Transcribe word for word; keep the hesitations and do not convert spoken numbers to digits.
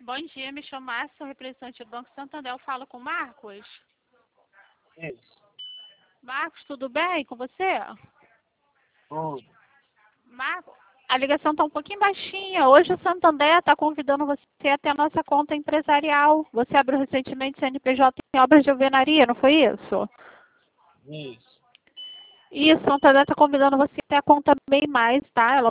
Bom dia, me chamo Márcia, sou representante do Banco Santander. Eu falo com o Marcos. Isso. Marcos, tudo bem com você? Tudo. Marcos, a ligação está um pouquinho baixinha. Hoje o Santander está convidando você até a nossa conta empresarial. Você abriu recentemente C N P J em obras de alvenaria, não foi isso? Isso. Isso, o Santander está convidando você até a conta bem mais, tá? Ela